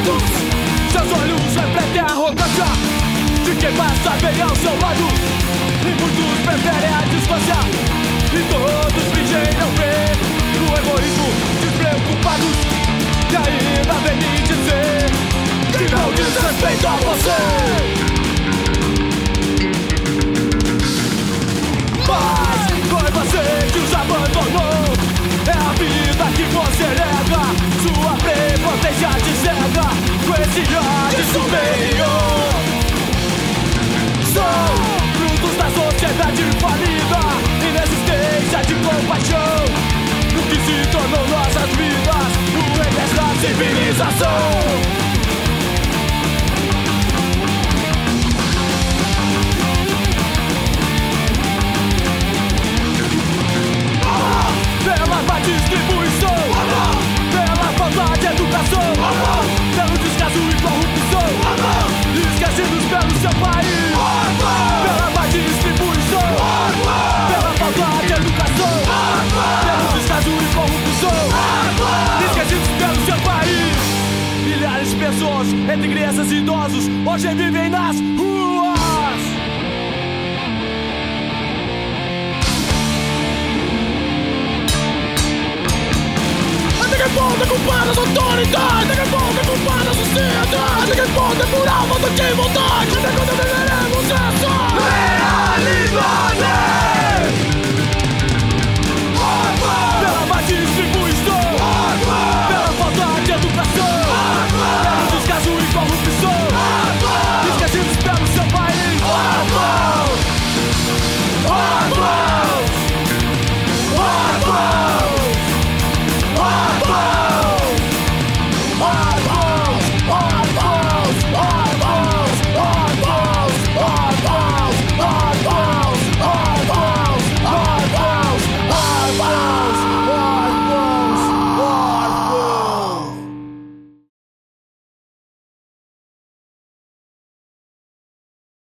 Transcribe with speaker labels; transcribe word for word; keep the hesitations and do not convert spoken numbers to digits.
Speaker 1: mortos. Seus olhos refletem a arrogância de quem passa bem ao seu lado. E muitos preferem a distância, e todos fingem não ver o egoísmo, despreocupados. E ainda vem me dizer que não diz respeito a você. Mas foi você que os abandonou. É a vida que você nega, sua prepotência te cega com esse ar de superior. São frutos da sociedade falida, inexistência de compaixão, no que se tornou nossas vidas, o revés da civilização. Pela má distribuição, pela falta de educação, pelo descaso e corrupção, esquecidos pelo seu país. Pela má distribuição, pela falta de educação, pelo descaso e corrupção, esquecidos pelo seu país. Milhares de pessoas, entre crianças e idosos, hoje vivem nas ruas. Ninguém pode culpar as autoridades, ninguém pode culpar a sociedade, ninguém pode por alma do que vontade.